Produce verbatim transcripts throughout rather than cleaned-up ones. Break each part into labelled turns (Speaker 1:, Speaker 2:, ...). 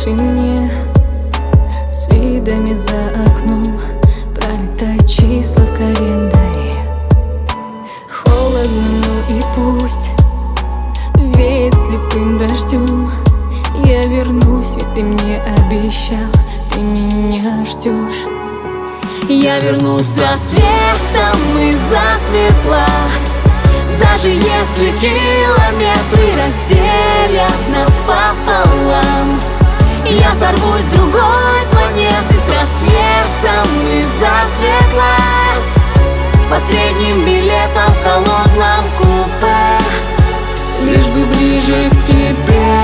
Speaker 1: тишине, с видами за окном пролетают числа в календаре. Холодно, ну и пусть веет слепым дождем. Я вернусь, ведь ты мне обещал, ты меня ждешь. Я вернусь с рассветом и засветла, даже если километры разделят нас пополам. Я сорвусь с другой планеты с рассветом и засветла, с последним билетом в холодном купе, лишь бы ближе к тебе.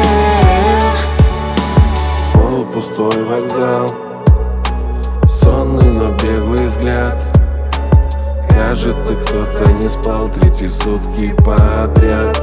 Speaker 2: Полупустой вокзал, сонный, но беглый взгляд. Кажется, кто-то не спал третьи сутки подряд.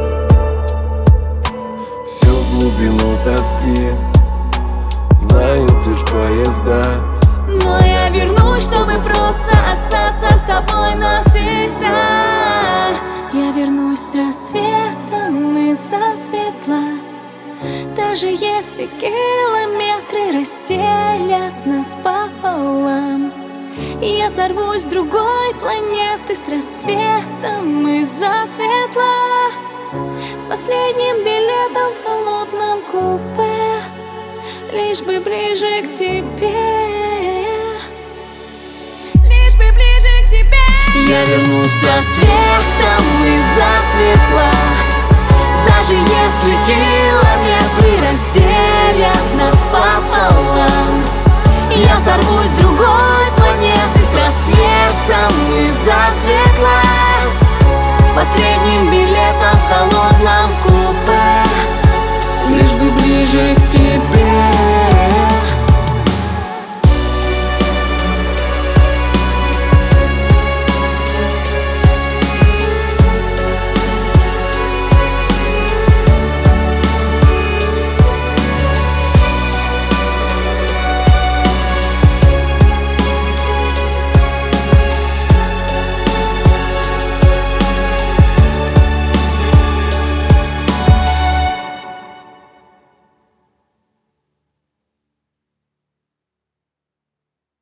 Speaker 2: Все в глубину тоски знают лишь поезда.
Speaker 1: Но я вернусь, чтобы просто остаться с тобой навсегда. Я вернусь с рассветом и засветла, даже если километры разделят нас пополам. Я сорвусь с другой планеты с рассветом и засветла, с последним билетом в холодном купе, лишь бы ближе к тебе, лишь бы ближе к тебе. Я вернусь с рассветом и засветла, даже если километры разделят